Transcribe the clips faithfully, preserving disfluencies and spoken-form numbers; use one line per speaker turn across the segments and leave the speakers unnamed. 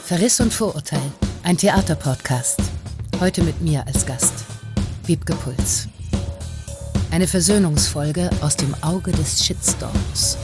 Verriss und Vorurteil, ein Theaterpodcast. Heute mit mir als Gast, Wiebke Puls. Eine Versöhnungsfolge aus dem Auge des Shitstorms.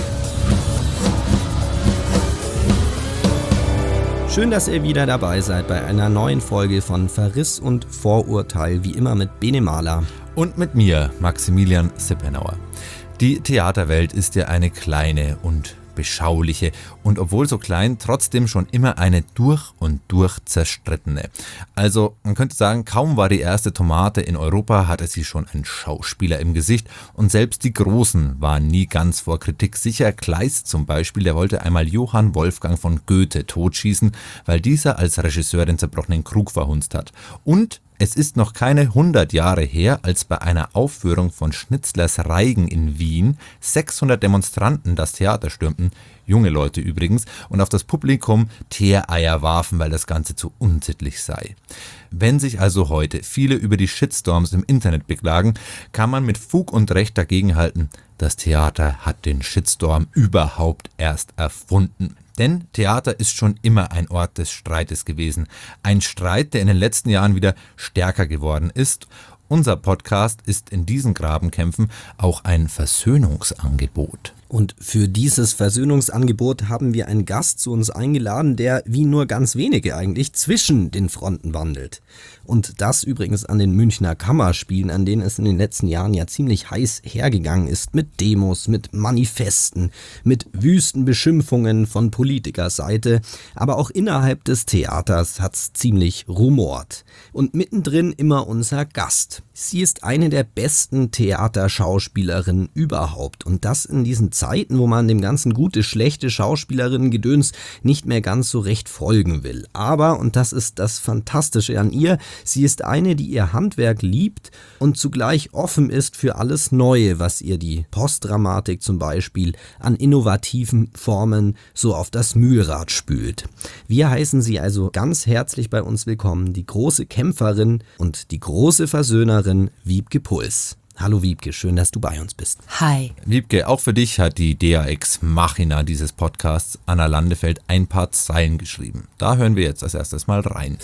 Schön, dass ihr wieder dabei seid bei einer neuen Folge von Verriss und Vorurteil, wie immer mit Bene Mahler.
Und mit mir, Maximilian Sippenauer. Die Theaterwelt ist ja eine kleine und beschauliche und obwohl so klein, trotzdem schon immer eine durch und durch zerstrittene. Also man könnte sagen, kaum war die erste Tomate in Europa, hatte sie schon einen Schauspieler im Gesicht und selbst die Großen waren nie ganz vor Kritik sicher. Kleist zum Beispiel, der wollte einmal Johann Wolfgang von Goethe totschießen, weil dieser als Regisseur den zerbrochenen Krug verhunzt hat. Und es ist noch keine hundert Jahre her, als bei einer Aufführung von Schnitzlers Reigen in Wien sechshundert Demonstranten das Theater stürmten, junge Leute übrigens, und auf das Publikum Teereier warfen, weil das Ganze zu unsittlich sei. Wenn sich also heute viele über die Shitstorms im Internet beklagen, kann man mit Fug und Recht dagegenhalten, das Theater hat den Shitstorm überhaupt erst erfunden. Denn Theater ist schon immer ein Ort des Streites gewesen. Ein Streit, der in den letzten Jahren wieder stärker geworden ist. Unser Podcast ist in diesen Grabenkämpfen auch ein Versöhnungsangebot.
Und für dieses Versöhnungsangebot haben wir einen Gast zu uns eingeladen, der wie nur ganz wenige eigentlich zwischen den Fronten wandelt. Und das übrigens an den Münchner Kammerspielen, an denen es in den letzten Jahren ja ziemlich heiß hergegangen ist, mit Demos, mit Manifesten, mit wüsten Beschimpfungen von Politikerseite. Aber auch innerhalb des Theaters hat's ziemlich rumort. Und mittendrin immer unser Gast. Sie ist eine der besten Theaterschauspielerinnen überhaupt. Und das in diesen Zeiten, wo man dem ganzen gute, schlechte Schauspielerinnen-Gedöns nicht mehr ganz so recht folgen will. Aber, und das ist das Fantastische an ihr, sie ist eine, die ihr Handwerk liebt und zugleich offen ist für alles Neue, was ihr die Postdramatik zum Beispiel an innovativen Formen so auf das Mühlrad spült. Wir heißen sie also ganz herzlich bei uns willkommen, die große Kämpferin und die große Versöhnerin Wiebke Puls. Hallo Wiebke, schön, dass du bei uns bist.
Hi.
Wiebke, auch für dich hat die Dea Ex Machina dieses Podcasts, Anna Landefeld, ein paar Zeilen geschrieben. Da hören wir jetzt als erstes mal rein.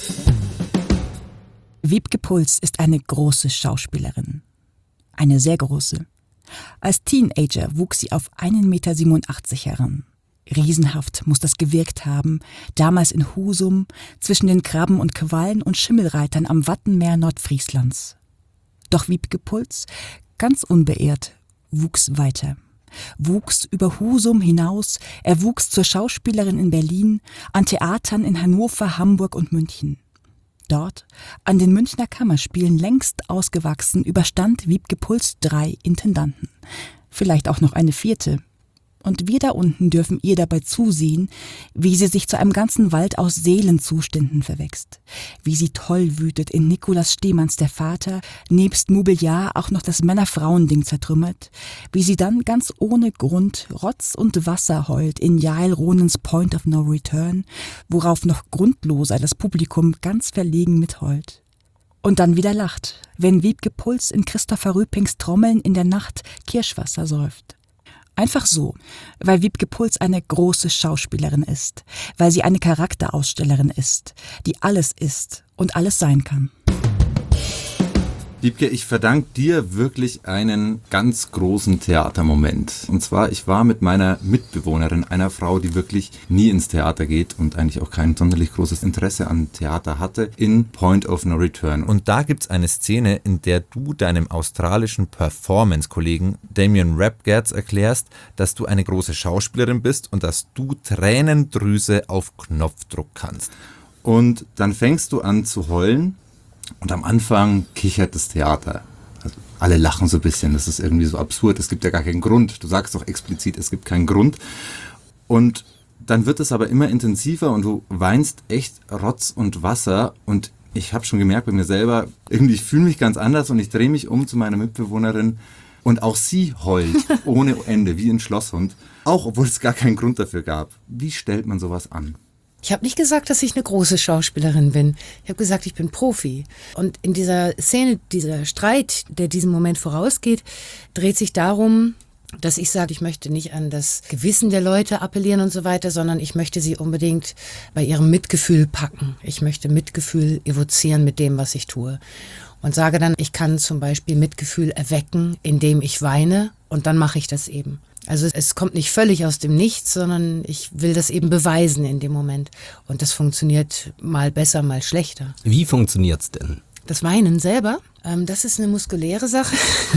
Wiebke Puls ist eine große Schauspielerin. Eine sehr große. Als Teenager wuchs sie auf einen Meter siebenundachtzig heran. Riesenhaft muss das gewirkt haben, damals in Husum, zwischen den Krabben und Quallen und Schimmelreitern am Wattenmeer Nordfrieslands. Doch Wiebke Puls, ganz unbeirrt, wuchs weiter. Wuchs über Husum hinaus, er wuchs zur Schauspielerin in Berlin, an Theatern in Hannover, Hamburg und München. Dort, an den Münchner Kammerspielen längst ausgewachsen, überstand Wiebke Puls drei Intendanten. Vielleicht auch noch eine vierte. Und wir da unten dürfen ihr dabei zusehen, wie sie sich zu einem ganzen Wald aus Seelenzuständen verwächst. Wie sie toll wütet in Nikolaus Stehmanns Der Vater, nebst Mobiliar auch noch das Männer-Frauen-Ding zertrümmert. Wie sie dann ganz ohne Grund Rotz und Wasser heult in Jael Ronens Point of No Return, worauf noch grundloser das Publikum ganz verlegen mitheult. Und dann wieder lacht, wenn Wiebke Puls in Christopher Rüpings Trommeln in der Nacht Kirschwasser säuft. Einfach so, weil Wiebke Puls eine große Schauspielerin ist, weil sie eine Charakterausstellerin ist, die alles ist und alles sein kann.
Wiebke, ich verdanke dir wirklich einen ganz großen Theatermoment. Und zwar, ich war mit meiner Mitbewohnerin, einer Frau, die wirklich nie ins Theater geht und eigentlich auch kein sonderlich großes Interesse an Theater hatte, in Point of No Return. Und da gibt's eine Szene, in der du deinem australischen Performance-Kollegen Damien Rapgertz erklärst, dass du eine große Schauspielerin bist und dass du Tränendrüse auf Knopfdruck kannst. Und dann fängst du an zu heulen. Und am Anfang kichert das Theater. Also alle lachen so ein bisschen, das ist irgendwie so absurd, es gibt ja gar keinen Grund. Du sagst doch explizit, es gibt keinen Grund. Und dann wird es aber immer intensiver und du weinst echt Rotz und Wasser. Und ich habe schon gemerkt bei mir selber, irgendwie ich fühle mich ganz anders und ich drehe mich um zu meiner Mitbewohnerin. Und auch sie heult ohne Ende, wie ein Schlosshund. Auch obwohl es gar keinen Grund dafür gab. Wie stellt man sowas an?
Ich habe nicht gesagt, dass ich eine große Schauspielerin bin. Ich habe gesagt, ich bin Profi. Und in dieser Szene, dieser Streit, der diesem Moment vorausgeht, dreht sich darum, dass ich sage, ich möchte nicht an das Gewissen der Leute appellieren und so weiter, sondern ich möchte sie unbedingt bei ihrem Mitgefühl packen. Ich möchte Mitgefühl evozieren mit dem, was ich tue. Und sage dann, ich kann zum Beispiel Mitgefühl erwecken, indem ich weine, und dann mache ich das eben. Also es kommt nicht völlig aus dem Nichts, sondern ich will das eben beweisen in dem Moment. Und das funktioniert mal besser, mal schlechter.
Wie funktioniert's denn?
Das Weinen selber, ähm, das ist eine muskuläre Sache.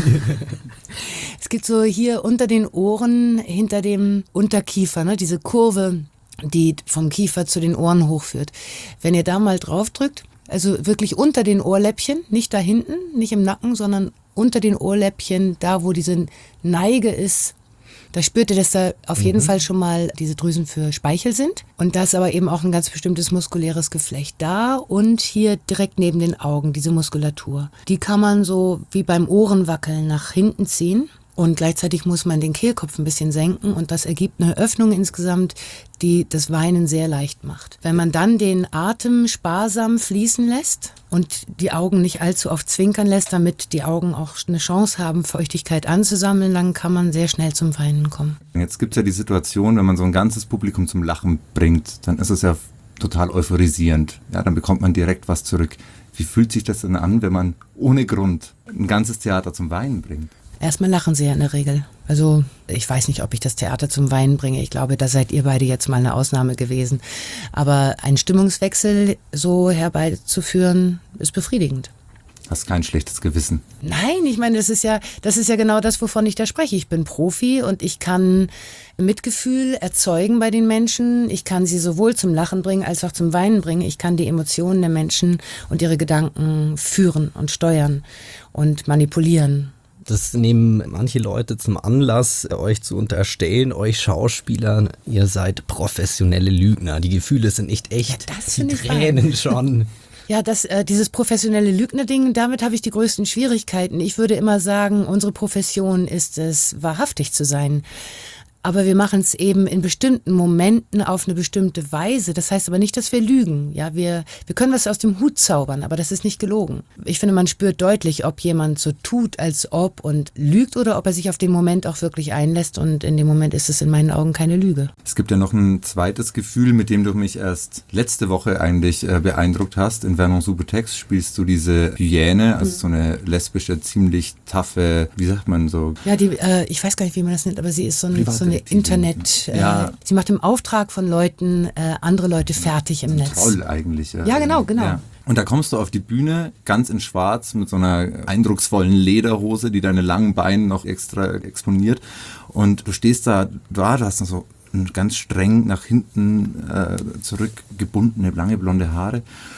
Es gibt so hier unter den Ohren, hinter dem Unterkiefer, ne, diese Kurve, die vom Kiefer zu den Ohren hochführt. Wenn ihr da mal drauf drückt, also wirklich unter den Ohrläppchen, nicht da hinten, nicht im Nacken, sondern unter den Ohrläppchen, da wo diese Neige ist, da spürt ihr, dass da auf jeden mhm. Fall schon mal diese Drüsen für Speichel sind. Und da ist aber eben auch ein ganz bestimmtes muskuläres Geflecht da und hier direkt neben den Augen, diese Muskulatur. Die kann man so wie beim Ohrenwackeln nach hinten ziehen. Und gleichzeitig muss man den Kehlkopf ein bisschen senken und das ergibt eine Öffnung insgesamt, die das Weinen sehr leicht macht. Wenn man dann den Atem sparsam fließen lässt und die Augen nicht allzu oft zwinkern lässt, damit die Augen auch eine Chance haben, Feuchtigkeit anzusammeln, dann kann man sehr schnell zum Weinen kommen.
Jetzt gibt es ja die Situation, wenn man so ein ganzes Publikum zum Lachen bringt, dann ist es ja total euphorisierend. Ja, dann bekommt man direkt was zurück. Wie fühlt sich das denn an, wenn man ohne Grund ein ganzes Theater zum Weinen bringt?
Erstmal lachen sie ja in der Regel. Also ich weiß nicht, ob ich das Theater zum Weinen bringe. Ich glaube, da seid ihr beide jetzt mal eine Ausnahme gewesen. Aber einen Stimmungswechsel so herbeizuführen, ist befriedigend.
Hast kein schlechtes Gewissen?
Nein, ich meine, das ist ja, das ist ja genau das, wovon ich da spreche. Ich bin Profi und ich kann Mitgefühl erzeugen bei den Menschen. Ich kann sie sowohl zum Lachen bringen als auch zum Weinen bringen. Ich kann die Emotionen der Menschen und ihre Gedanken führen und steuern und manipulieren.
Das nehmen manche Leute zum Anlass, euch zu unterstellen, euch Schauspieler, ihr seid professionelle Lügner. Die Gefühle sind nicht echt,
ja, das
die
ich
Tränen
wahr.
schon.
Ja, das, äh, dieses professionelle Lügner-Ding, damit habe ich die größten Schwierigkeiten. Ich würde immer sagen, unsere Profession ist es, wahrhaftig zu sein. Aber wir machen es eben in bestimmten Momenten auf eine bestimmte Weise. Das heißt aber nicht, dass wir lügen. Ja, wir, wir können was aus dem Hut zaubern, aber das ist nicht gelogen. Ich finde, man spürt deutlich, ob jemand so tut, als ob und lügt oder ob er sich auf den Moment auch wirklich einlässt. Und in dem Moment ist es in meinen Augen keine Lüge.
Es gibt ja noch ein zweites Gefühl, mit dem du mich erst letzte Woche eigentlich äh, beeindruckt hast. In Vernon-Subutex spielst du diese Hyäne, also mhm. so eine lesbische, ziemlich taffe, wie sagt man so?
Ja, die, äh, ich weiß gar nicht, wie man das nennt, aber sie ist so, ein, so eine Internet, äh, ja. Sie macht im Auftrag von Leuten äh, andere Leute fertig im Netz.
Toll eigentlich. Ja,
ja genau, genau. Ja.
Und da kommst du auf die Bühne, ganz in schwarz, mit so einer eindrucksvollen Lederhose, die deine langen Beine noch extra exponiert. Und du stehst da, da du hast noch so ganz streng nach hinten äh, zurückgebundene, lange blonde Haare.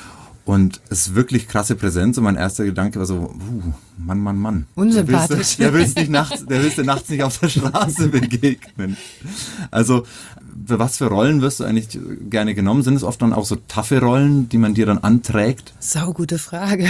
Und es ist wirklich krasse Präsenz und mein erster Gedanke war so, uh, Mann, Mann, Mann.
Unsympathisch.
Der willst nicht nachts, der willst du nachts nicht auf der Straße begegnen. Also, für was für Rollen wirst du eigentlich gerne genommen? Sind es oft dann auch so taffe Rollen, die man dir dann anträgt?
Saugute Frage.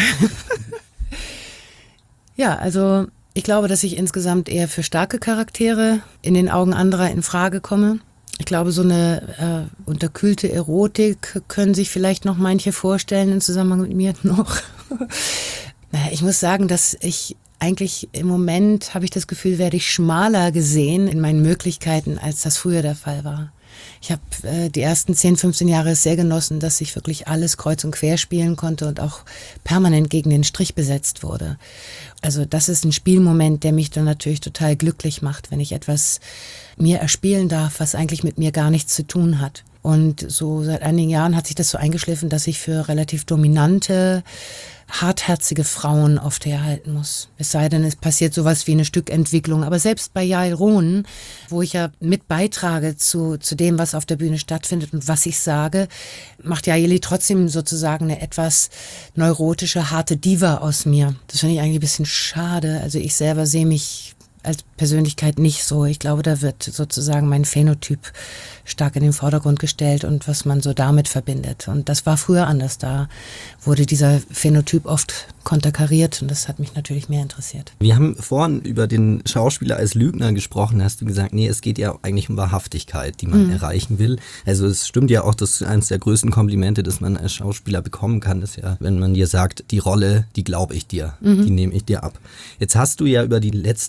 Ja, also ich glaube, dass ich insgesamt eher für starke Charaktere in den Augen anderer in Frage komme. Ich glaube, so eine äh, unterkühlte Erotik können sich vielleicht noch manche vorstellen im Zusammenhang mit mir noch. Naja, ich muss sagen, dass ich eigentlich im Moment, habe ich das Gefühl, werde ich schmaler gesehen in meinen Möglichkeiten, als das früher der Fall war. Ich habe äh, die ersten zehn, fünfzehn Jahre sehr genossen, dass ich wirklich alles kreuz und quer spielen konnte und auch permanent gegen den Strich besetzt wurde. Also das ist ein Spielmoment, der mich dann natürlich total glücklich macht, wenn ich etwas mir erspielen darf, was eigentlich mit mir gar nichts zu tun hat. Und so seit einigen Jahren hat sich das so eingeschliffen, dass ich für relativ dominante, hartherzige Frauen oft herhalten muss. Es sei denn, es passiert sowas wie eine Stückentwicklung. Aber selbst bei Yael Ronen, wo ich ja mit beitrage zu, zu dem, was auf der Bühne stattfindet und was ich sage, macht Yaeli trotzdem sozusagen eine etwas neurotische, harte Diva aus mir. Das finde ich eigentlich ein bisschen schade. Also ich selber sehe mich als Persönlichkeit nicht so. Ich glaube, da wird sozusagen mein Phänotyp stark in den Vordergrund gestellt und was man so damit verbindet. Und das war früher anders. Da wurde dieser Phänotyp oft konterkariert und das hat mich natürlich mehr interessiert.
Wir haben vorhin über den Schauspieler als Lügner gesprochen. Hast du gesagt, nee, es geht ja eigentlich um Wahrhaftigkeit, die man mhm. erreichen will. Also es stimmt ja auch, dass eines der größten Komplimente, das man als Schauspieler bekommen kann, ist ja, wenn man dir sagt, die Rolle, die glaube ich dir, mhm. die nehme ich dir ab. Jetzt hast du ja über die letzten Jahre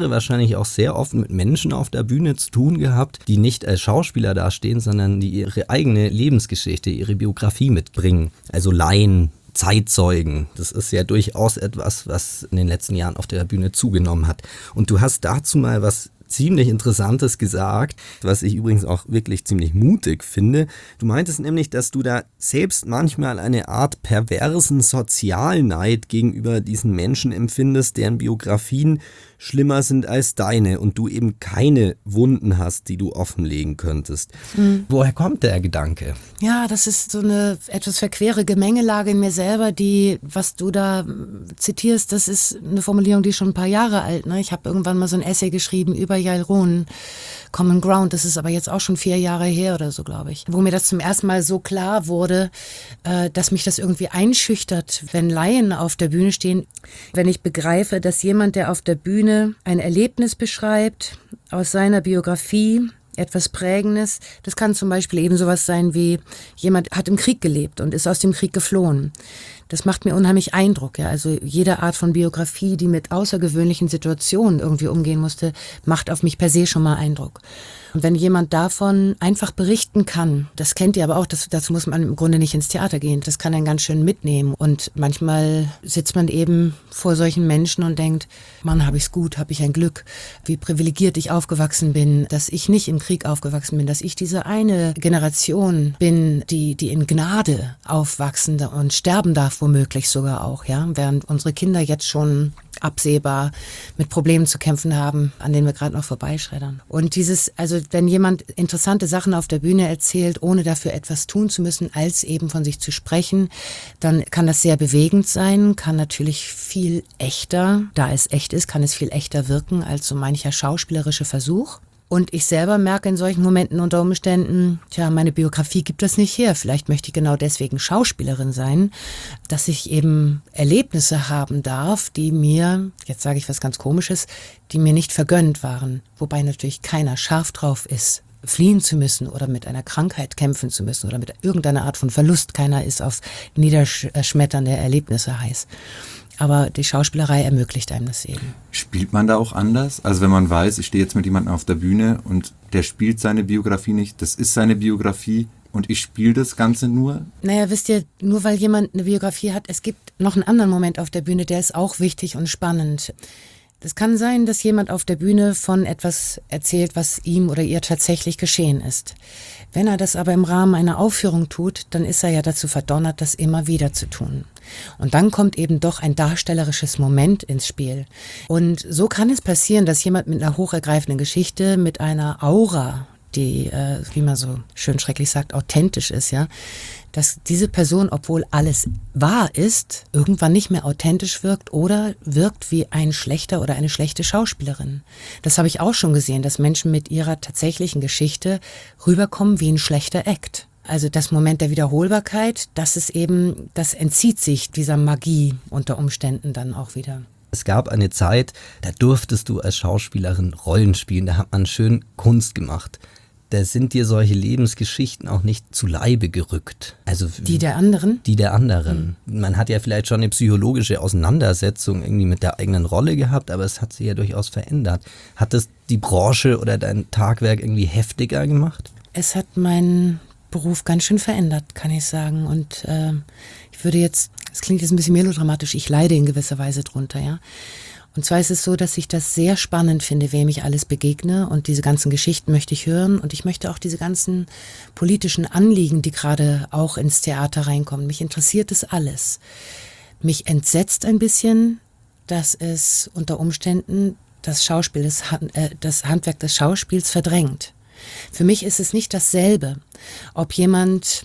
Karriere wahrscheinlich auch sehr oft mit Menschen auf der Bühne zu tun gehabt, die nicht als Schauspieler dastehen, sondern die ihre eigene Lebensgeschichte, ihre Biografie mitbringen. Also Laien, Zeitzeugen. Das ist ja durchaus etwas, was in den letzten Jahren auf der Bühne zugenommen hat. Und du hast dazu mal was ziemlich Interessantes gesagt, was ich übrigens auch wirklich ziemlich mutig finde. Du meintest nämlich, dass du da selbst manchmal eine Art perversen Sozialneid gegenüber diesen Menschen empfindest, deren Biografien schlimmer sind als deine und du eben keine Wunden hast, die du offenlegen könntest. Mhm. Woher kommt der Gedanke?
Ja, das ist so eine etwas verquere Gemengelage in mir selber, die, was du da zitierst, das ist eine Formulierung, die ist schon ein paar Jahre alt. Ne? Ich habe irgendwann mal so ein Essay geschrieben über Yael Ronen, Common Ground, das ist aber jetzt auch schon vier Jahre her oder so, glaube ich. Wo mir das zum ersten Mal so klar wurde, äh, dass mich das irgendwie einschüchtert, wenn Laien auf der Bühne stehen. Wenn ich begreife, dass jemand, der auf der Bühne ein Erlebnis beschreibt, aus seiner Biografie, etwas Prägendes, das kann zum Beispiel eben sowas sein wie, jemand hat im Krieg gelebt und ist aus dem Krieg geflohen. Das macht mir unheimlich Eindruck. Ja. Also jede Art von Biografie, die mit außergewöhnlichen Situationen irgendwie umgehen musste, macht auf mich per se schon mal Eindruck. Und wenn jemand davon einfach berichten kann, das kennt ihr aber auch, das, dazu muss man im Grunde nicht ins Theater gehen, das kann einen ganz schön mitnehmen. Und manchmal sitzt man eben vor solchen Menschen und denkt, Mann, habe ich's gut, habe ich ein Glück, wie privilegiert ich aufgewachsen bin, dass ich nicht im Krieg aufgewachsen bin, dass ich diese eine Generation bin, die, die in Gnade aufwachsen und sterben darf, womöglich sogar auch, ja, während unsere Kinder jetzt schon absehbar mit Problemen zu kämpfen haben, an denen wir gerade noch vorbeischreddern. Und dieses, also wenn jemand interessante Sachen auf der Bühne erzählt, ohne dafür etwas tun zu müssen, als eben von sich zu sprechen, dann kann das sehr bewegend sein, kann natürlich viel echter, da es echt ist, kann es viel echter wirken als so mancher schauspielerische Versuch. Und ich selber merke in solchen Momenten unter Umständen, tja, meine Biografie gibt das nicht her. Vielleicht möchte ich genau deswegen Schauspielerin sein, dass ich eben Erlebnisse haben darf, die mir, jetzt sage ich was ganz Komisches, die mir nicht vergönnt waren. Wobei natürlich keiner scharf drauf ist, fliehen zu müssen oder mit einer Krankheit kämpfen zu müssen oder mit irgendeiner Art von Verlust. Keiner ist auf niederschmetternde Erlebnisse heiß. Aber die Schauspielerei ermöglicht einem das eben.
Spielt man da auch anders? Also wenn man weiß, ich stehe jetzt mit jemandem auf der Bühne und der spielt seine Biografie nicht, das ist seine Biografie und ich spiele das Ganze nur?
Naja, wisst ihr, nur weil jemand eine Biografie hat, es gibt noch einen anderen Moment auf der Bühne, der ist auch wichtig und spannend. Es kann sein, dass jemand auf der Bühne von etwas erzählt, was ihm oder ihr tatsächlich geschehen ist. Wenn er das aber im Rahmen einer Aufführung tut, dann ist er ja dazu verdonnert, das immer wieder zu tun. Und dann kommt eben doch ein darstellerisches Moment ins Spiel. Und so kann es passieren, dass jemand mit einer hochergreifenden Geschichte, mit einer Aura, die, äh, wie man so schön schrecklich sagt, authentisch ist, ja, dass diese Person, obwohl alles wahr ist, irgendwann nicht mehr authentisch wirkt oder wirkt wie ein schlechter oder eine schlechte Schauspielerin. Das habe ich auch schon gesehen, dass Menschen mit ihrer tatsächlichen Geschichte rüberkommen wie ein schlechter Act. Also das Moment der Wiederholbarkeit, das ist eben, das entzieht sich dieser Magie unter Umständen dann auch wieder.
Es gab eine Zeit, da durftest du als Schauspielerin Rollen spielen, da hat man schön Kunst gemacht. Da sind dir solche Lebensgeschichten auch nicht zu Leibe gerückt. Also
die der anderen?
Die der anderen. Mhm. Man hat ja vielleicht schon eine psychologische Auseinandersetzung irgendwie mit der eigenen Rolle gehabt, aber es hat sich ja durchaus verändert. Hat das die Branche oder dein Tagwerk irgendwie heftiger gemacht?
Es hat meinen Beruf ganz schön verändert, kann ich sagen. Und äh, ich würde jetzt, es klingt jetzt ein bisschen melodramatisch, ich leide in gewisser Weise drunter, ja. Und zwar ist es so, dass ich das sehr spannend finde, wem ich alles begegne und diese ganzen Geschichten möchte ich hören und ich möchte auch diese ganzen politischen Anliegen, die gerade auch ins Theater reinkommen. Mich interessiert das alles. Mich entsetzt ein bisschen, dass es unter Umständen das Schauspiel, das, äh, das Handwerk des Schauspiels verdrängt. Für mich ist es nicht dasselbe, ob jemand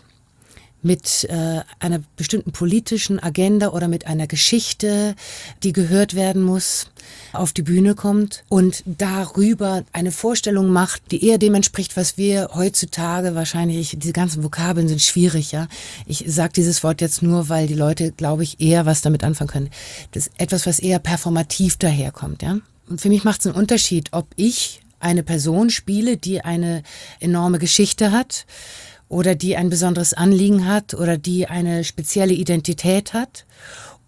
mit äh, einer bestimmten politischen Agenda oder mit einer Geschichte, die gehört werden muss, auf die Bühne kommt und darüber eine Vorstellung macht, die eher dem entspricht, was wir heutzutage wahrscheinlich, diese ganzen Vokabeln sind schwierig, ja. Ich sage dieses Wort jetzt nur, weil die Leute, glaube ich, eher was damit anfangen können. Das ist etwas, was eher performativ daherkommt, ja. Und für mich macht es einen Unterschied, ob ich eine Person spiele, die eine enorme Geschichte hat, oder die ein besonderes Anliegen hat oder die eine spezielle Identität hat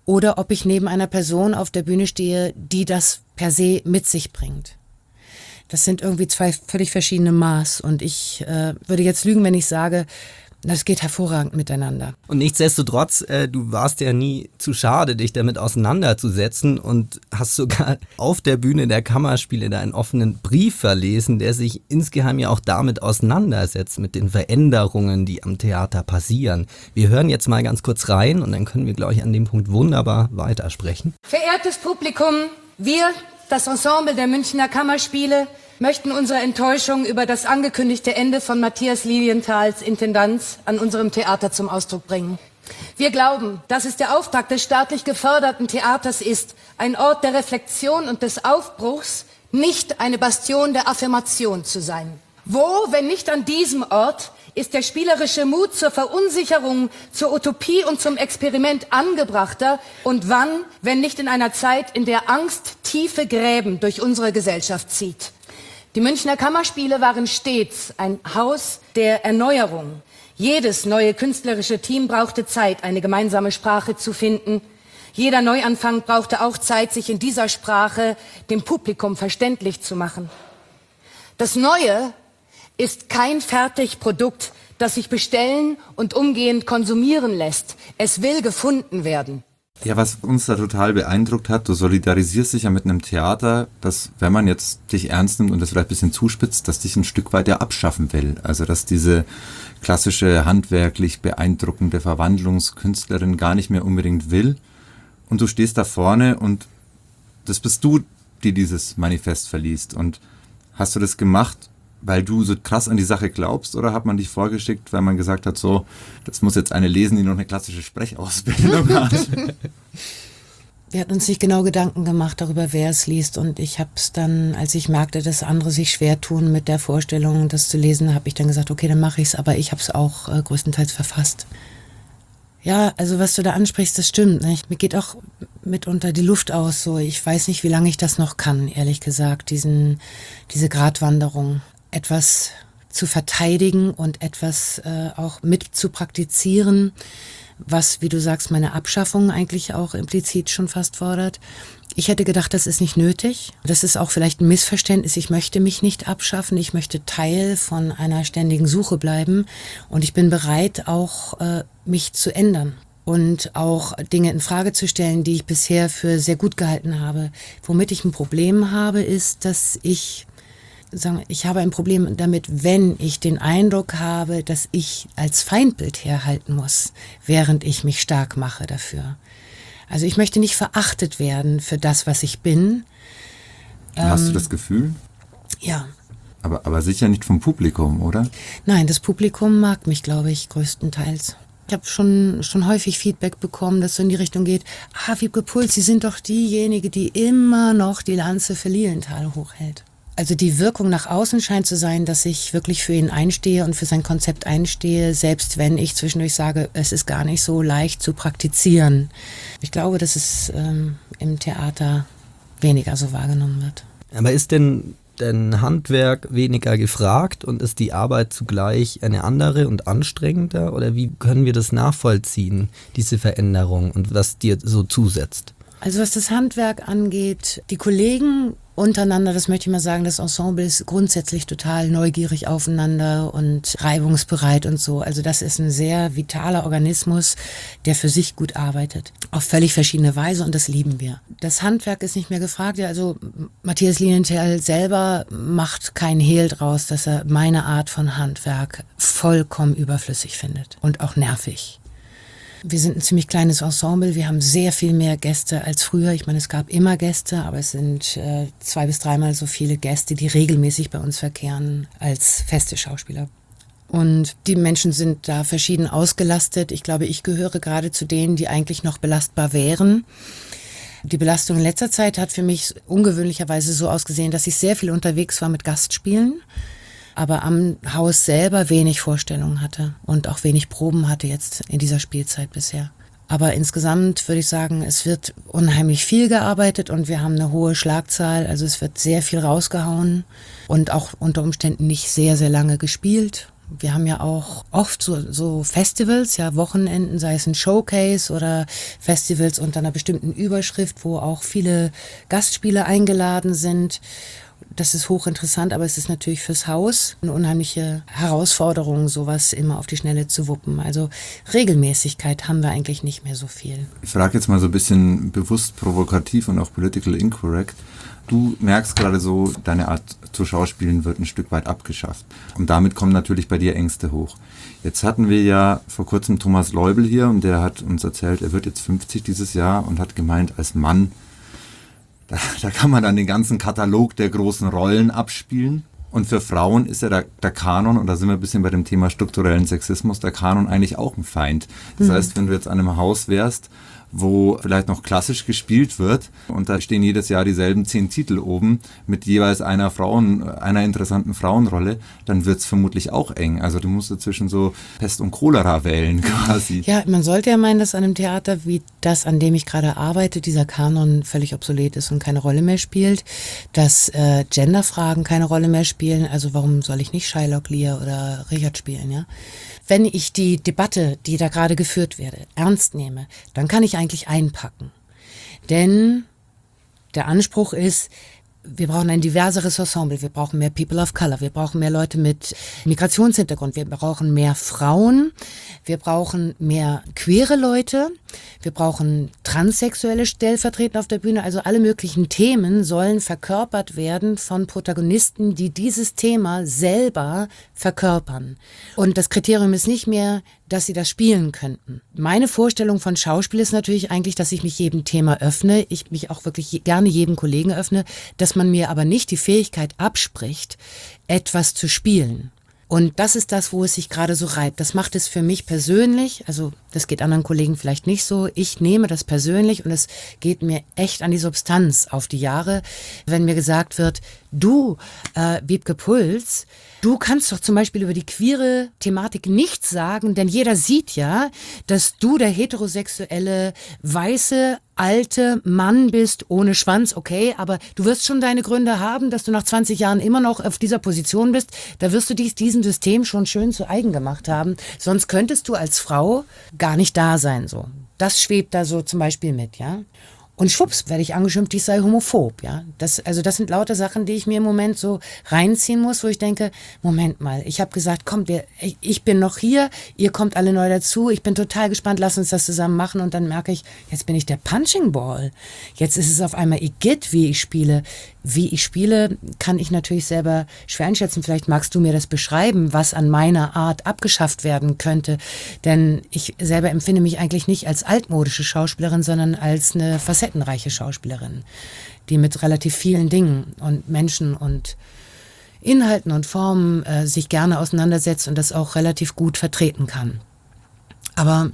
oder ob ich neben einer Person auf der Bühne stehe, die das per se mit sich bringt. Das sind irgendwie zwei völlig verschiedene Maß und ich äh, würde jetzt lügen, wenn ich sage, das geht hervorragend miteinander.
Und nichtsdestotrotz, äh, du warst ja nie zu schade, dich damit auseinanderzusetzen und hast sogar auf der Bühne der Kammerspiele da einen offenen Brief verlesen, der sich insgeheim ja auch damit auseinandersetzt, mit den Veränderungen, die am Theater passieren. Wir hören jetzt mal ganz kurz rein und dann können wir, glaube ich, an dem Punkt wunderbar weitersprechen.
Verehrtes Publikum, wir, das Ensemble der Münchner Kammerspiele, möchten unsere Enttäuschung über das angekündigte Ende von Matthias Lilienthals Intendanz an unserem Theater zum Ausdruck bringen. Wir glauben, dass es der Auftakt des staatlich geförderten Theaters ist, ein Ort der Reflexion und des Aufbruchs, nicht eine Bastion der Affirmation zu sein. Wo, wenn nicht an diesem Ort, ist der spielerische Mut zur Verunsicherung, zur Utopie und zum Experiment angebrachter und wann, wenn nicht in einer Zeit, in der Angst tiefe Gräben durch unsere Gesellschaft zieht. Die Münchner Kammerspiele waren stets ein Haus der Erneuerung. Jedes neue künstlerische Team brauchte Zeit, eine gemeinsame Sprache zu finden. Jeder Neuanfang brauchte auch Zeit, sich in dieser Sprache dem Publikum verständlich zu machen. Das Neue ist kein Fertigprodukt, das sich bestellen und umgehend konsumieren lässt. Es will gefunden werden.
Ja, was uns da total beeindruckt hat, du solidarisierst dich ja mit einem Theater, das, wenn man jetzt dich ernst nimmt und das vielleicht ein bisschen zuspitzt, das dich ein Stück weit ja abschaffen will. Also, dass diese klassische, handwerklich beeindruckende Verwandlungskünstlerin gar nicht mehr unbedingt will. Und du stehst da vorne und das bist du, die dieses Manifest verliest. Und hast du das gemacht, weil du so krass an die Sache glaubst, oder hat man dich vorgeschickt, weil man gesagt hat, so, das muss jetzt eine lesen, die noch eine klassische Sprechausbildung hat?
Wir hatten uns nicht genau Gedanken gemacht darüber, wer es liest, und ich habe es dann, als ich merkte, dass andere sich schwer tun mit der Vorstellung, das zu lesen, habe ich dann gesagt, okay, dann mache ich es, aber ich habe es auch äh, größtenteils verfasst. Ja, also was du da ansprichst, das stimmt, nicht? Mir geht auch mitunter die Luft aus, so. Ich weiß nicht, wie lange ich das noch kann, ehrlich gesagt, diesen, diese Gratwanderung. Etwas zu verteidigen und etwas äh, auch mit zu praktizieren, was, wie du sagst, meine Abschaffung eigentlich auch implizit schon fast fordert. Ich hätte gedacht, das ist nicht nötig. Das ist auch vielleicht ein Missverständnis. Ich möchte mich nicht abschaffen. Ich möchte Teil von einer ständigen Suche bleiben. Und ich bin bereit, auch äh, mich zu ändern und auch Dinge in Frage zu stellen, die ich bisher für sehr gut gehalten habe. Womit ich ein Problem habe, ist, dass ich sagen, ich habe ein Problem damit, wenn ich den Eindruck habe, dass ich als Feindbild herhalten muss, während ich mich stark mache dafür. Also ich möchte nicht verachtet werden für das, was ich bin.
Hast
ähm,
du das Gefühl?
Ja.
Aber, aber sicher nicht vom Publikum, oder?
Nein, das Publikum mag mich, glaube ich, größtenteils. Ich habe schon schon häufig Feedback bekommen, dass so in die Richtung geht, ah, Wiebke Puls, Sie sind doch diejenige, die immer noch die Lanze für Lilienthal hochhält. Also die Wirkung nach außen scheint zu sein, dass ich wirklich für ihn einstehe und für sein Konzept einstehe, selbst wenn ich zwischendurch sage, es ist gar nicht so leicht zu praktizieren. Ich glaube, dass es ähm, im Theater weniger so wahrgenommen wird.
Aber ist denn denn Handwerk weniger gefragt und ist die Arbeit zugleich eine andere und anstrengender? Oder wie können wir das nachvollziehen, diese Veränderung, und was dir so zusetzt?
Also was das Handwerk angeht, die Kollegen untereinander, das möchte ich mal sagen, das Ensemble ist grundsätzlich total neugierig aufeinander und reibungsbereit und so. Also das ist ein sehr vitaler Organismus, der für sich gut arbeitet. Auf völlig verschiedene Weise, und das lieben wir. Das Handwerk ist nicht mehr gefragt. Also Matthias Lilienthal selber macht keinen Hehl draus, dass er meine Art von Handwerk vollkommen überflüssig findet und auch nervig. Wir sind ein ziemlich kleines Ensemble, wir haben sehr viel mehr Gäste als früher. Ich meine, es gab immer Gäste, aber es sind äh, zwei bis dreimal so viele Gäste, die regelmäßig bei uns verkehren, als feste Schauspieler. Und die Menschen sind da verschieden ausgelastet. Ich glaube, ich gehöre gerade zu denen, die eigentlich noch belastbar wären. Die Belastung in letzter Zeit hat für mich ungewöhnlicherweise so ausgesehen, dass ich sehr viel unterwegs war mit Gastspielen, aber am Haus selber wenig Vorstellungen hatte und auch wenig Proben hatte jetzt in dieser Spielzeit bisher. Aber insgesamt würde ich sagen, es wird unheimlich viel gearbeitet und wir haben eine hohe Schlagzahl. Also es wird sehr viel rausgehauen und auch unter Umständen nicht sehr, sehr lange gespielt. Wir haben ja auch oft so, so Festivals, ja, Wochenenden, sei es ein Showcase oder Festivals unter einer bestimmten Überschrift, wo auch viele Gastspiele eingeladen sind. Das ist hochinteressant, aber es ist natürlich fürs Haus eine unheimliche Herausforderung, sowas immer auf die Schnelle zu wuppen. Also Regelmäßigkeit haben wir eigentlich nicht mehr so viel.
Ich frage jetzt mal so ein bisschen bewusst provokativ und auch political incorrect. Du merkst gerade so, deine Art zu schauspielen wird ein Stück weit abgeschafft. Und damit kommen natürlich bei dir Ängste hoch. Jetzt hatten wir ja vor kurzem Thomas Leubel hier und der hat uns erzählt, er wird jetzt fünfzig dieses Jahr und hat gemeint, als Mann, da, da kann man dann den ganzen Katalog der großen Rollen abspielen. Und für Frauen ist ja der, der Kanon, und da sind wir ein bisschen bei dem Thema strukturellen Sexismus, der Kanon eigentlich auch ein Feind. Das mhm. heißt, wenn du jetzt an einem Haus wärst, wo vielleicht noch klassisch gespielt wird und da stehen jedes Jahr dieselben zehn Titel oben mit jeweils einer Frauen, einer interessanten Frauenrolle, dann wird's vermutlich auch eng. Also du musst zwischen so Pest und Cholera wählen quasi.
Ja, man sollte ja meinen, dass an einem Theater wie das, an dem ich gerade arbeite, dieser Kanon völlig obsolet ist und keine Rolle mehr spielt, dass äh, Genderfragen keine Rolle mehr spielen. Also warum soll ich nicht Shylock, Lear oder Richard spielen, ja? Wenn ich die Debatte, die da gerade geführt werde, ernst nehme, dann kann ich eigentlich einpacken. Denn der Anspruch ist, wir brauchen ein diverseres Ensemble, wir brauchen mehr People of Color, wir brauchen mehr Leute mit Migrationshintergrund, wir brauchen mehr Frauen, wir brauchen mehr queere Leute, wir brauchen Transsexuelle stellvertretend auf der Bühne. Also alle möglichen Themen sollen verkörpert werden von Protagonisten, die dieses Thema selber verkörpern. Und das Kriterium ist nicht mehr, dass sie das spielen könnten. Meine Vorstellung von Schauspiel ist natürlich eigentlich, dass ich mich jedem Thema öffne, ich mich auch wirklich gerne jedem Kollegen öffne, dass man mir aber nicht die Fähigkeit abspricht, etwas zu spielen. Und das ist das, wo es sich gerade so reibt. Das macht es für mich persönlich, also das geht anderen Kollegen vielleicht nicht so, ich nehme das persönlich und es geht mir echt an die Substanz auf die Jahre, wenn mir gesagt wird, du, äh, Wiebke Puls, du kannst doch zum Beispiel über die queere Thematik nichts sagen, denn jeder sieht ja, dass du der heterosexuelle, weiße, alte Mann bist, ohne Schwanz, okay, aber du wirst schon deine Gründe haben, dass du nach zwanzig Jahren immer noch auf dieser Position bist. Da wirst du dies, diesem System schon schön zu eigen gemacht haben. Sonst könntest du als Frau gar nicht da sein, so. Das schwebt da so zum Beispiel mit, ja. Und schwupps, werde ich angeschimpft, ich sei homophob, ja. Das, also das sind lauter Sachen, die ich mir im Moment so reinziehen muss, wo ich denke, Moment mal, ich habe gesagt, kommt, wir, ich, ich bin noch hier, ihr kommt alle neu dazu, ich bin total gespannt, lass uns das zusammen machen und dann merke ich, jetzt bin ich der Punching Ball. Jetzt ist es auf einmal Igitt, wie ich spiele. Wie ich spiele, kann ich natürlich selber schwer einschätzen. Vielleicht magst du mir das beschreiben, was an meiner Art abgeschafft werden könnte. Denn ich selber empfinde mich eigentlich nicht als altmodische Schauspielerin, sondern als eine facettenreiche Schauspielerin, die mit relativ vielen Dingen und Menschen und Inhalten und Formen äh, sich gerne auseinandersetzt und das auch relativ gut vertreten kann. Aber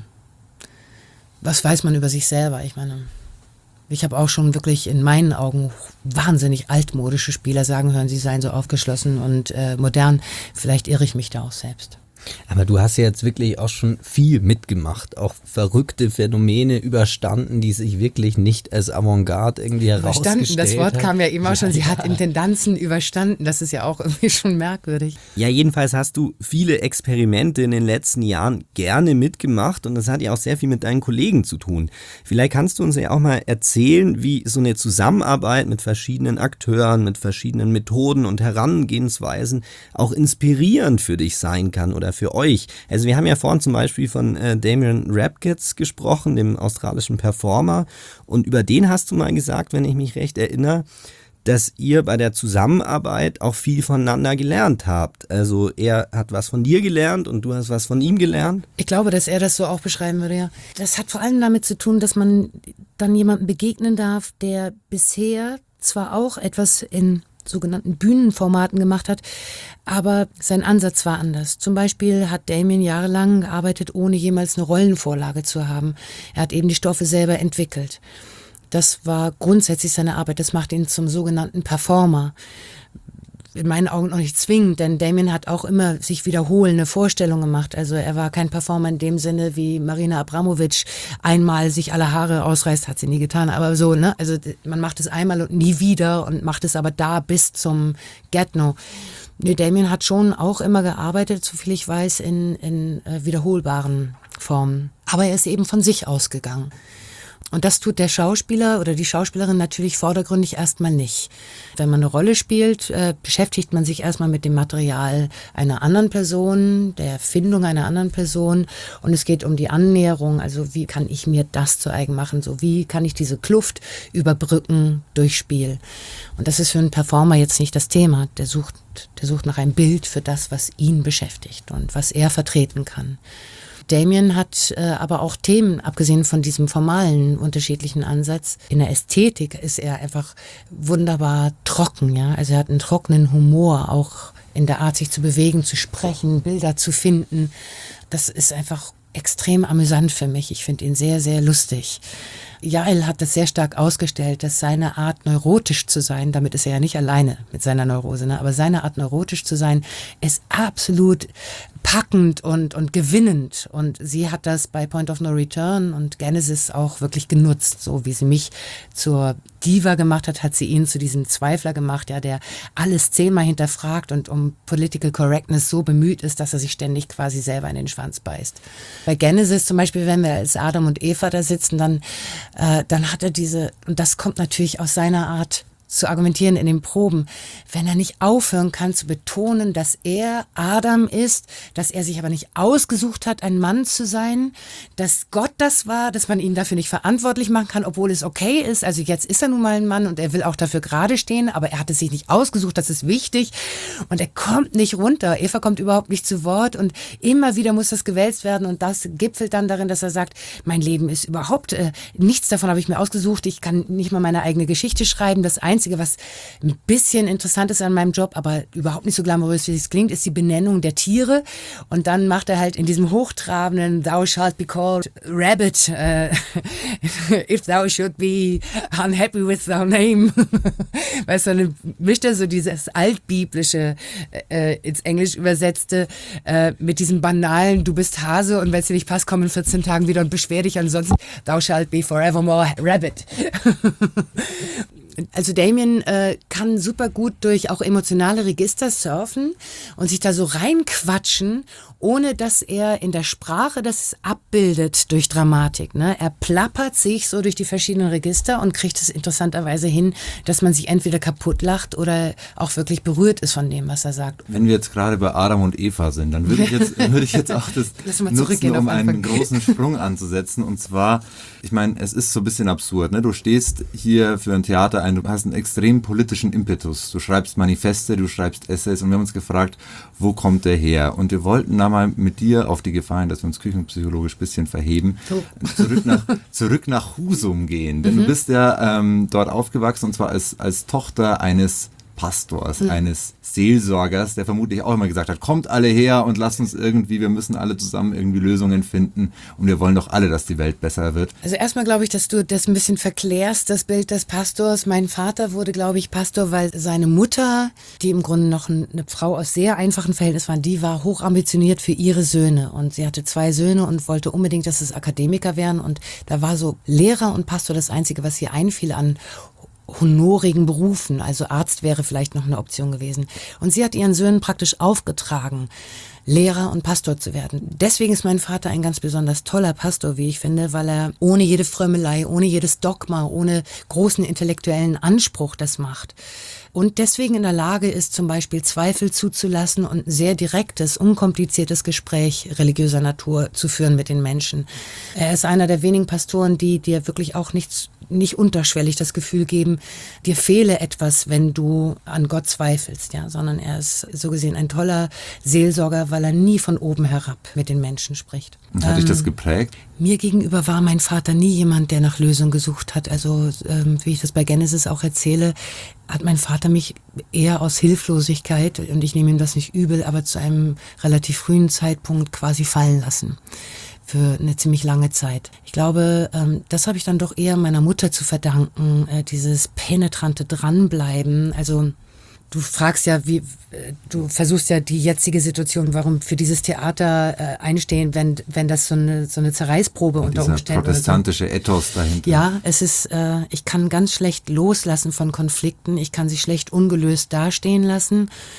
was weiß man über sich selber? Ich meine, ich habe auch schon wirklich in meinen Augen wahnsinnig altmodische Spieler sagen hören, sie seien so aufgeschlossen und äh, modern. Vielleicht irre ich mich da auch selbst.
Aber du hast ja jetzt wirklich auch schon viel mitgemacht, auch verrückte Phänomene überstanden, die sich wirklich nicht als Avantgarde irgendwie herausgestellt haben.
Das Wort
hat.
kam ja immer
ja,
schon, sie
ja.
hat Intendanzen überstanden, das ist ja auch irgendwie schon merkwürdig.
Ja, jedenfalls hast du viele Experimente in den letzten Jahren gerne mitgemacht und das hat ja auch sehr viel mit deinen Kollegen zu tun. Vielleicht kannst du uns ja auch mal erzählen, wie so eine Zusammenarbeit mit verschiedenen Akteuren, mit verschiedenen Methoden und Herangehensweisen auch inspirierend für dich sein kann oder für euch. Also wir haben ja vorhin zum Beispiel von äh, Damien Rapkitz gesprochen, dem australischen Performer, und über den hast du mal gesagt, wenn ich mich recht erinnere, dass ihr bei der Zusammenarbeit auch viel voneinander gelernt habt. Also er hat was von dir gelernt und du hast was von ihm gelernt.
Ich glaube, dass er das so auch beschreiben würde, ja. Das hat vor allem damit zu tun, dass man dann jemandem begegnen darf, der bisher zwar auch etwas in sogenannten Bühnenformaten gemacht hat, aber sein Ansatz war anders. Zum Beispiel hat Damien jahrelang gearbeitet, ohne jemals eine Rollenvorlage zu haben. Er hat eben die Stoffe selber entwickelt. Das war grundsätzlich seine Arbeit. Das macht ihn zum sogenannten Performer. In meinen Augen noch nicht zwingend, denn Damien hat auch immer sich wiederholende Vorstellungen gemacht. Also er war kein Performer in dem Sinne, wie Marina Abramovic einmal sich alle Haare ausreißt, hat sie nie getan, aber so, ne? Also man macht es einmal und nie wieder und macht es aber da bis zum Get-No. Nee, Damien hat schon auch immer gearbeitet, soviel ich weiß, in, in äh, wiederholbaren Formen. Aber er ist eben von sich ausgegangen. Und das tut der Schauspieler oder die Schauspielerin natürlich vordergründig erstmal nicht. Wenn man eine Rolle spielt, äh, beschäftigt man sich erstmal mit dem Material einer anderen Person, der Erfindung einer anderen Person. Und es geht um die Annäherung, also wie kann ich mir das zu eigen machen, so wie kann ich diese Kluft überbrücken durch Spiel. Und das ist für einen Performer jetzt nicht das Thema. Der sucht, der sucht nach einem Bild für das, was ihn beschäftigt und was er vertreten kann. Damien hat äh, aber auch Themen, abgesehen von diesem formalen, unterschiedlichen Ansatz. In der Ästhetik ist er einfach wunderbar trocken, ja. Also er hat einen trockenen Humor, auch in der Art, sich zu bewegen, zu sprechen, Bilder zu finden. Das ist einfach extrem amüsant für mich. Ich finde ihn sehr, sehr lustig. Yael hat das sehr stark ausgestellt, dass seine Art, neurotisch zu sein, damit ist er ja nicht alleine mit seiner Neurose, ne? Aber seine Art, neurotisch zu sein, ist absolut packend und, und gewinnend. Und sie hat das bei Point of No Return und Genesis auch wirklich genutzt. So wie sie mich zur Diva gemacht hat, hat sie ihn zu diesem Zweifler gemacht, ja, der alles zehnmal hinterfragt und um Political Correctness so bemüht ist, dass er sich ständig quasi selber in den Schwanz beißt. Bei Genesis zum Beispiel, wenn wir als Adam und Eva da sitzen, dann, äh, dann hat er diese, und das kommt natürlich aus seiner Art zu argumentieren in den Proben, wenn er nicht aufhören kann zu betonen, dass er Adam ist, dass er sich aber nicht ausgesucht hat, ein Mann zu sein, dass Gott das war, dass man ihn dafür nicht verantwortlich machen kann, obwohl es okay ist. Also jetzt ist er nun mal ein Mann und er will auch dafür gerade stehen, aber er hat es sich nicht ausgesucht, das ist wichtig. Und er kommt nicht runter. Eva kommt überhaupt nicht zu Wort und immer wieder muss das gewälzt werden und das gipfelt dann darin, dass er sagt, mein Leben ist überhaupt, äh, nichts davon habe ich mir ausgesucht, ich kann nicht mal meine eigene Geschichte schreiben. Das Einzige, was ein bisschen interessant ist an meinem Job, aber überhaupt nicht so glamourös, wie es klingt, ist die Benennung der Tiere. Und dann macht er halt in diesem hochtrabenden Thou shalt be called Rabbit, uh, if thou should be unhappy with thy name. Weißt du, dann mischt er so dieses altbiblische äh, ins Englisch übersetzte äh, mit diesem banalen, du bist Hase und wenn es dir nicht passt, komm in vierzehn Tagen wieder und beschwer dich, ansonsten thou shalt be forevermore Rabbit. Also Damien äh, kann super gut durch auch emotionale Register surfen und sich da so reinquatschen, ohne dass er in der Sprache das abbildet durch Dramatik. Ne? Er plappert sich so durch die verschiedenen Register und kriegt es interessanterweise hin, dass man sich entweder kaputt lacht oder auch wirklich berührt ist von dem, was er sagt.
Wenn wir jetzt gerade bei Adam und Eva sind, dann würde ich jetzt, würde ich jetzt auch das nutzen, um einen großen Sprung anzusetzen. Und zwar, ich meine, es ist so ein bisschen absurd. Ne? Du stehst hier für ein Theater ein, du hast einen extrem politischen Impetus. Du schreibst Manifeste, du schreibst Essays und wir haben uns gefragt, wo kommt der her? Und wir wollten da mal mit dir auf die Gefahr hin, dass wir uns küchenpsychologisch ein bisschen verheben, so. zurück, nach, zurück nach Husum gehen. Denn mhm. du bist ja ähm, dort aufgewachsen und zwar als, als Tochter eines Pastors, mhm. eines Seelsorgers, der vermutlich auch immer gesagt hat, kommt alle her und lasst uns irgendwie, wir müssen alle zusammen irgendwie Lösungen finden und wir wollen doch alle, dass die Welt besser wird.
Also erstmal glaube ich, dass du das ein bisschen verklärst, das Bild des Pastors. Mein Vater wurde, glaube ich, Pastor, weil seine Mutter, die im Grunde noch eine Frau aus sehr einfachen Verhältnissen war, die war hochambitioniert für ihre Söhne und sie hatte zwei Söhne und wollte unbedingt, dass es Akademiker wären und da war so Lehrer und Pastor das Einzige, was ihr einfiel an honorigen Berufen, also Arzt wäre vielleicht noch eine Option gewesen. Und sie hat ihren Söhnen praktisch aufgetragen, Lehrer und Pastor zu werden. Deswegen ist mein Vater ein ganz besonders toller Pastor, wie ich finde, weil er ohne jede Frömmelei, ohne jedes Dogma, ohne großen intellektuellen Anspruch das macht. Und deswegen in der Lage ist, zum Beispiel Zweifel zuzulassen und ein sehr direktes, unkompliziertes Gespräch religiöser Natur zu führen mit den Menschen. Er ist einer der wenigen Pastoren, die dir wirklich auch nichts, nicht unterschwellig das Gefühl geben, dir fehle etwas, wenn du an Gott zweifelst, ja, sondern er ist so gesehen ein toller Seelsorger, weil er nie von oben herab mit den Menschen spricht.
Und hat ähm, dich das geprägt?
Mir gegenüber war mein Vater nie jemand, der nach Lösung gesucht hat. Also ähm, wie ich das bei Genesis auch erzähle, hat mein Vater mich eher aus Hilflosigkeit, und ich nehme ihm das nicht übel, aber zu einem relativ frühen Zeitpunkt quasi fallen lassen. Für eine ziemlich lange Zeit. Ich glaube, ähm, das habe ich dann doch eher meiner Mutter zu verdanken, äh, dieses penetrante Dranbleiben. Also du fragst ja, wie du versuchst ja die jetzige Situation, warum für dieses Theater äh, einstehen, wenn wenn das so eine so eine Zerreißprobe und unter Umständen
protestantische so. Ethos dahinter.
Ja, es ist, äh, ich kann ganz schlecht loslassen von Konflikten. Ich kann sie schlecht ungelöst dastehen lassen.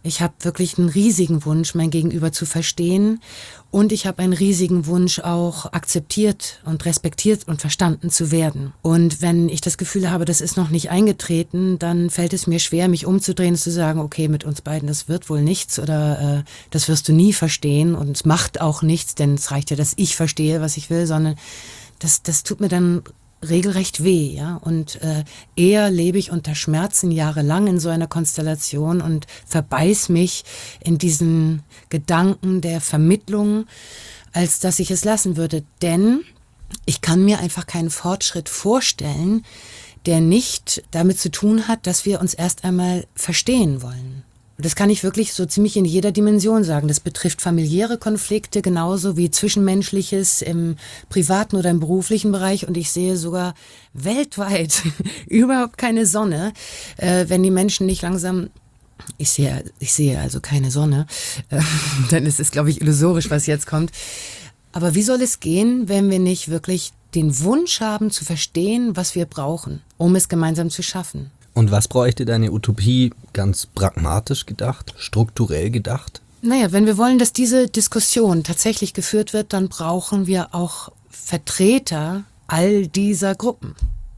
Ich habe wirklich einen riesigen Wunsch, mein Gegenüber zu verstehen. Und ich habe einen riesigen Wunsch, auch akzeptiert und respektiert und verstanden zu werden. Und wenn ich das Gefühl habe, das ist noch nicht eingetreten, dann fällt es mir schwer, mich umzudrehen und zu sagen, okay, mit uns beiden, das wird wohl nichts oder äh, das wirst du nie verstehen und es macht auch nichts, denn es reicht ja, dass ich verstehe, was ich will, sondern das, das tut mir dann regelrecht weh, ja, und äh, eher lebe ich unter Schmerzen jahrelang in so einer Konstellation und verbeiß mich in diesen Gedanken der Vermittlung, als dass ich es lassen würde, denn ich kann mir einfach keinen Fortschritt vorstellen, der nicht damit zu tun hat, dass wir uns erst einmal verstehen wollen. Das kann ich wirklich so ziemlich in jeder Dimension sagen. Das betrifft familiäre Konflikte genauso wie Zwischenmenschliches im privaten oder im beruflichen Bereich. Und ich sehe sogar weltweit überhaupt keine Sonne, äh, wenn die Menschen nicht langsam... Ich sehe, ich sehe also keine Sonne, äh, denn es ist, glaube ich, illusorisch, was jetzt kommt. Aber wie soll es gehen, wenn wir nicht wirklich den Wunsch haben, zu verstehen, was wir brauchen, um es gemeinsam zu schaffen?
Und was bräuchte deine Utopie ganz pragmatisch gedacht, strukturell gedacht?
Naja, wenn wir wollen, dass diese Diskussion tatsächlich geführt wird, dann brauchen wir auch Vertreter all dieser Gruppen.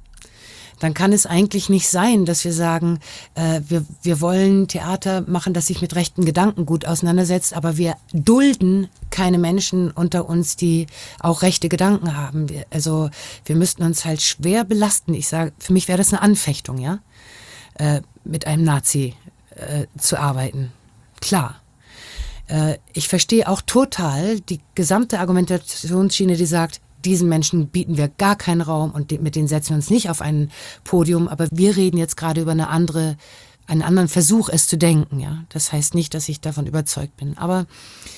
Dann kann es eigentlich nicht sein, dass wir sagen, äh, wir, wir wollen Theater machen, das sich mit rechten Gedanken gut auseinandersetzt, aber wir dulden keine Menschen unter uns, die auch rechte Gedanken haben. Wir, also wir müssten uns halt schwer belasten. Ich sage, für mich wäre das eine Anfechtung, ja, äh, mit einem Nazi äh, zu arbeiten. Klar. Äh, ich verstehe auch total die gesamte Argumentationsschiene, die sagt, diesen Menschen bieten wir gar keinen Raum und mit denen setzen wir uns nicht auf ein Podium, aber wir reden jetzt gerade über eine andere, einen anderen Versuch, es zu denken. Ja, das heißt nicht, dass ich davon überzeugt bin, aber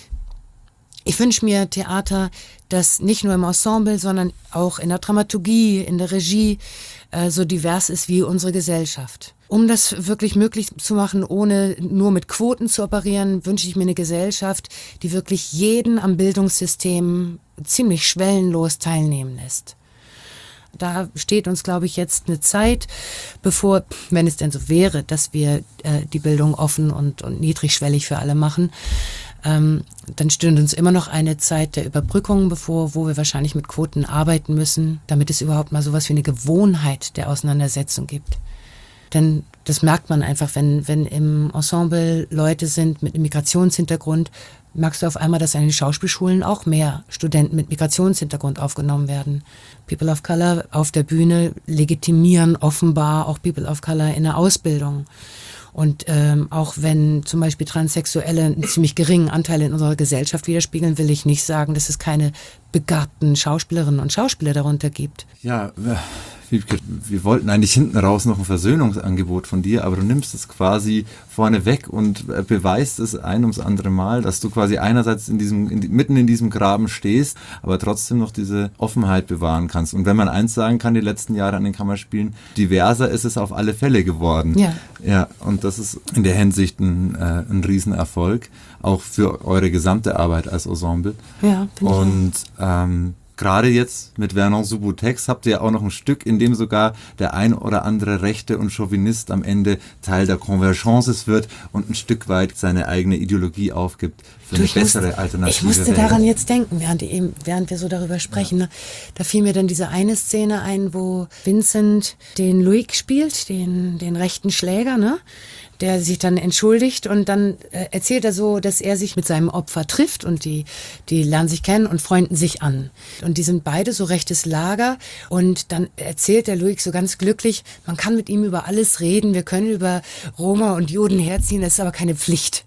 ich wünsche mir Theater, das nicht nur im Ensemble, sondern auch in der Dramaturgie, in der Regie äh, so divers ist wie unsere Gesellschaft. Um das wirklich möglich zu machen, ohne nur mit Quoten zu operieren, wünsche ich mir eine Gesellschaft, die wirklich jeden am Bildungssystem ziemlich schwellenlos teilnehmen lässt. Da steht uns, glaube ich, jetzt eine Zeit, bevor, wenn es denn so wäre, dass wir äh, die Bildung offen und, und niedrigschwellig für alle machen, ähm, dann stünde uns immer noch eine Zeit der Überbrückung bevor, wo wir wahrscheinlich mit Quoten arbeiten müssen, damit es überhaupt mal sowas wie eine Gewohnheit der Auseinandersetzung gibt. Denn das merkt man einfach, wenn, wenn im Ensemble Leute sind mit einem Migrationshintergrund, merkst du auf einmal, dass an den Schauspielschulen auch mehr Studenten mit Migrationshintergrund aufgenommen werden. People of Color auf der Bühne legitimieren offenbar auch People of Color in der Ausbildung. Und ähm, auch wenn zum Beispiel Transsexuelle einen ziemlich geringen Anteil in unserer Gesellschaft widerspiegeln, will ich nicht sagen, dass es keine begabten Schauspielerinnen und Schauspieler darunter gibt.
Ja, Wiebke, wir wollten eigentlich hinten raus noch ein Versöhnungsangebot von dir, aber du nimmst es quasi vorne weg und beweist es ein ums andere Mal, dass du quasi einerseits in diesem, in, mitten in diesem Graben stehst, aber trotzdem noch diese Offenheit bewahren kannst. Und wenn man eins sagen kann, die letzten Jahre an den Kammerspielen, diverser ist es auf alle Fälle geworden.
Ja.
Ja, und das ist in der Hinsicht ein, äh, ein Riesenerfolg, auch für eure gesamte Arbeit als Ensemble.
Ja, bin
und ähm, gerade jetzt mit Vernon Subutex habt ihr ja auch noch ein Stück, in dem sogar der ein oder andere Rechte und Chauvinist am Ende Teil der Convergences wird und ein Stück weit seine eigene Ideologie aufgibt für
Du,
eine
ich
bessere
musste,
Alternative.
Ich musste
Welt.
daran jetzt denken, während, eben, während wir so darüber sprechen. Ne? Da fiel mir dann diese eine Szene ein, wo Vincent den Luik spielt, den, den rechten Schläger, ne? Der sich dann entschuldigt und dann äh, erzählt er so, dass er sich mit seinem Opfer trifft und die, die lernen sich kennen und freunden sich an. Und die sind beide so rechtes Lager und dann erzählt der Luik so ganz glücklich, man kann mit ihm über alles reden, wir können über Roma und Juden herziehen, das ist aber keine Pflicht.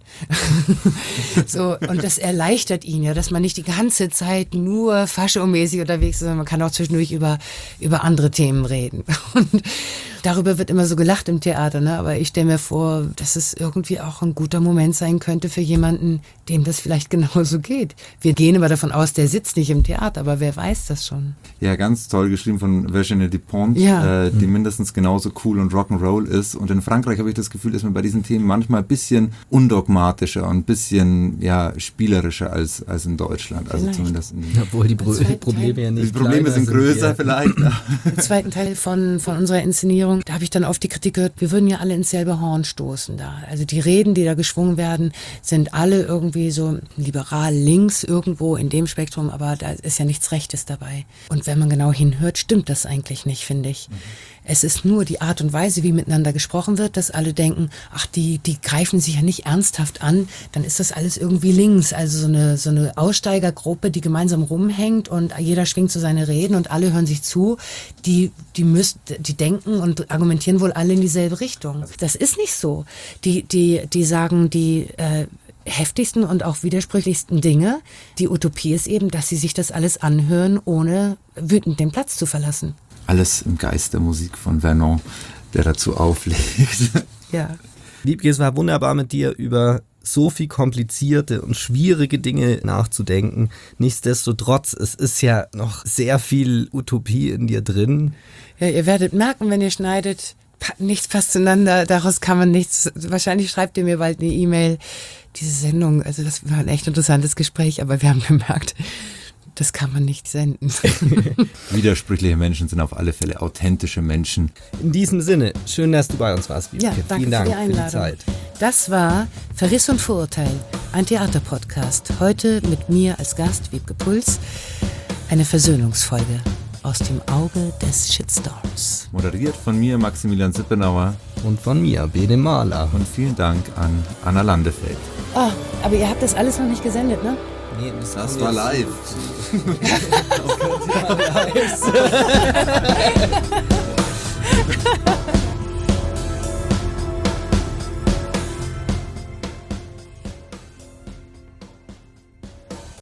So, und das erleichtert ihn ja, dass man nicht die ganze Zeit nur faschomäßig unterwegs ist, sondern man kann auch zwischendurch über, über andere Themen reden. Und darüber wird immer so gelacht im Theater, ne? Aber ich stelle mir vor, dass es irgendwie auch ein guter Moment sein könnte für jemanden, dem das vielleicht genauso geht. Wir gehen immer davon aus, der sitzt nicht im Theater, aber wer weiß das schon?
Ja, ganz toll geschrieben von Virginie Despont,
ja.
äh, die mhm. mindestens genauso cool und Rock'n'Roll ist. Und in Frankreich habe ich das Gefühl, ist man bei diesen Themen manchmal ein bisschen undogmatischer und ein bisschen ja, spielerischer als, als in Deutschland. Also
vielleicht.
zumindest in
Obwohl die Pro- Probleme ja nicht
Die Probleme sind größer
sind, ja.
vielleicht.
Im zweiten Teil von, von unserer Inszenierung Aufklärung, da habe ich dann oft die Kritik gehört, wir würden ja alle ins selbe Horn stoßen da. Also die Reden, die da geschwungen werden, sind alle irgendwie so liberal links irgendwo in dem Spektrum, aber da ist ja nichts Rechtes dabei. Und wenn man genau hinhört, stimmt das eigentlich nicht, finde ich. Mhm. Es ist nur die Art und Weise, wie miteinander gesprochen wird, dass alle denken, ach, die, die greifen sich ja nicht ernsthaft an, dann ist das alles irgendwie links. Also so eine, so eine Aussteigergruppe, die gemeinsam rumhängt und jeder schwingt so seine Reden und alle hören sich zu, die, die müssen, die denken und argumentieren wohl alle in dieselbe Richtung. Das ist nicht so. Die, die, die sagen, die, äh, heftigsten und auch widersprüchlichsten Dinge. Die Utopie ist eben, dass sie sich das alles anhören, ohne wütend den Platz zu verlassen.
Alles im Geist der Musik von Vernon, der dazu auflegt.
Ja.
Wiebke, es war wunderbar mit dir über so viel komplizierte und schwierige Dinge nachzudenken. Nichtsdestotrotz, es ist ja noch sehr viel Utopie in dir drin.
Ja, ihr werdet merken, wenn ihr schneidet, nichts passt zueinander, daraus kann man nichts, wahrscheinlich schreibt ihr mir bald eine E-Mail. Diese Sendung, also das war ein echt interessantes Gespräch, aber wir haben gemerkt, das kann man nicht senden.
Widersprüchliche Menschen sind auf alle Fälle authentische Menschen.
In diesem Sinne, schön, dass du bei uns warst, Wiebke.
Ja, danke
Vielen Dank
für die Einladung.
für die Zeit.
Das war Verriss und Vorurteil, ein Theaterpodcast. Heute mit mir als Gast, Wiebke Puls, eine Versöhnungsfolge aus dem Auge des Shitstorms.
Moderiert von mir, Maximilian Sippenauer.
Und von mir, Bene Mahler.
Und vielen Dank an Anna Landefeld.
Oh, aber ihr habt das alles noch nicht gesendet, ne?
Nee, das,
Das war live.
live.